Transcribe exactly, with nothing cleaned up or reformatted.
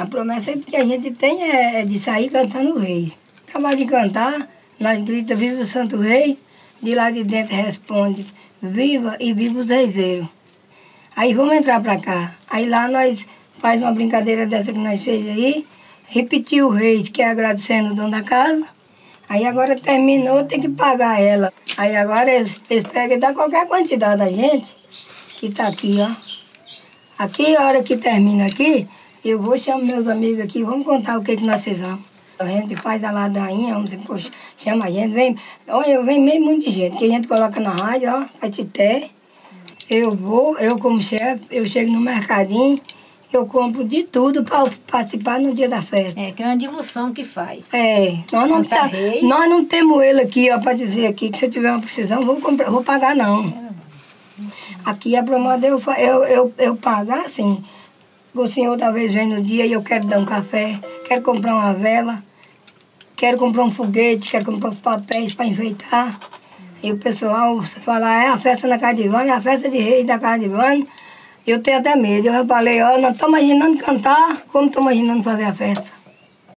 A promessa que a gente tem é de sair cantando o Reis. Acabar de cantar, nós gritamos, viva o Santo Reis, de lá de dentro responde, viva e viva os reiseiros. Aí vamos entrar para cá. Aí lá nós faz uma brincadeira dessa que nós fez aí, repetiu o Reis, que é agradecendo o dono da casa. Aí agora terminou, tem que pagar ela. Aí agora eles, eles pegam e dão qualquer quantidade a gente, que está aqui, ó. Aqui, a hora que termina aqui, eu vou chamar meus amigos aqui, vamos contar o que, que nós fizemos. A gente faz a ladainha, vamos dizer, poxa, chama a gente, vem, olha, vem meio muito de gente, que a gente coloca na rádio, ó, Catité. Eu vou, eu como chefe, eu chego no mercadinho, eu compro de tudo para participar no dia da festa. É, que é uma divulgação que faz. É, nós não, tá, nós não temos ele aqui, ó, para dizer aqui que se eu tiver uma precisão, vou comprar, vou pagar não. Aqui a promoda eu, eu, eu, eu pagar assim. O senhor talvez vem no dia e eu quero dar um café, quero comprar uma vela, quero comprar um foguete, quero comprar uns papéis para enfeitar. E o pessoal fala, é a festa na casa de Ivana, é a festa de Reis da casa de Ivana. Eu tenho até medo. Eu falei, ó, não estou imaginando cantar, como estou imaginando fazer a festa.